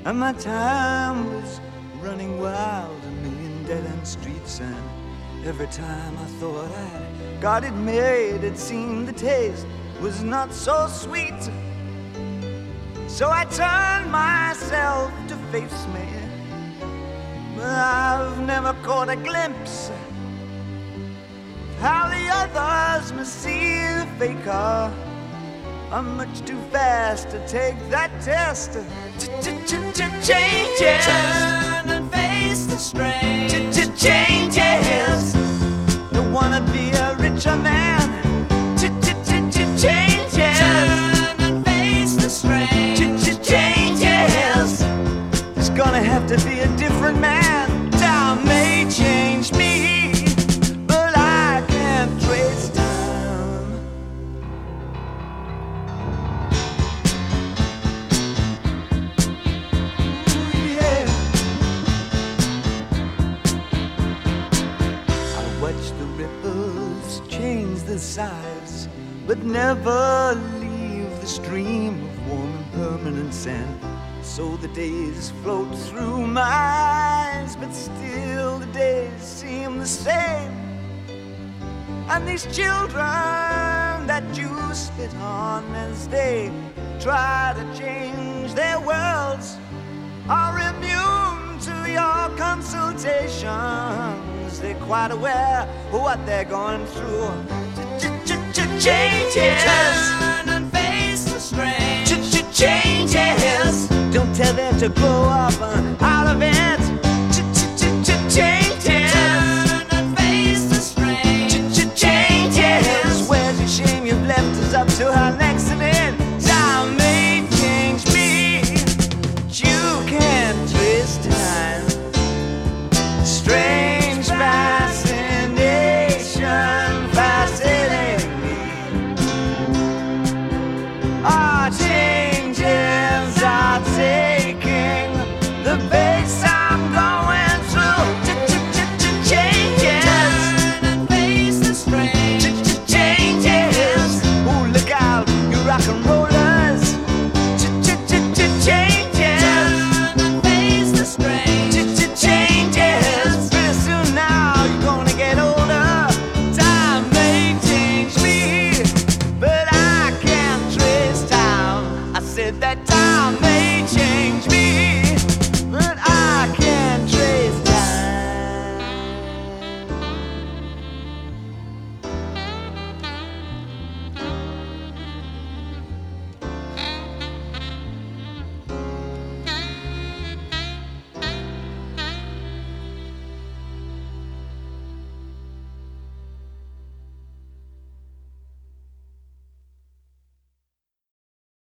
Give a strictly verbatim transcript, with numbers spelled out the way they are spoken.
and my time was running wild, a million dead-end streets, and every time I thought I'd got it made, it seemed the taste was not so sweet. So I turned myself to face me, but I've never caught a glimpse of how the others must see the faker. I'm much too fast to take that test. Changes. Turn and face the strain. Changes. Don't wanna be a richer man. Changes. Turn and face the strain. Changes. There's gonna have to be a different man. Time may change me, but I can't trace time. Ooh, yeah. I watch the ripples change the size, but never leave the stream of warm and permanent sand. So the days float through my eyes, but still the days seem the same. And these children that you spit on as they try to change their worlds are immune to your consultations. They're quite aware of what they're going through. Changes. Turn and face the strain. Changes. Don't tell them to grow up out of it.